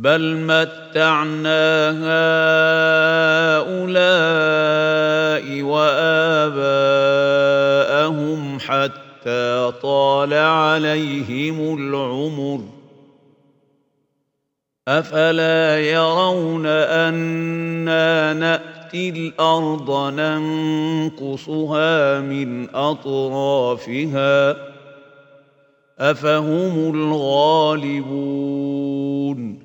بل متعنا هؤلاء وآباءهم حتى طال عليهم العمر أفلا يرون أنا نأتي الأرض ننقصها من أطرافها أفهم الغالبون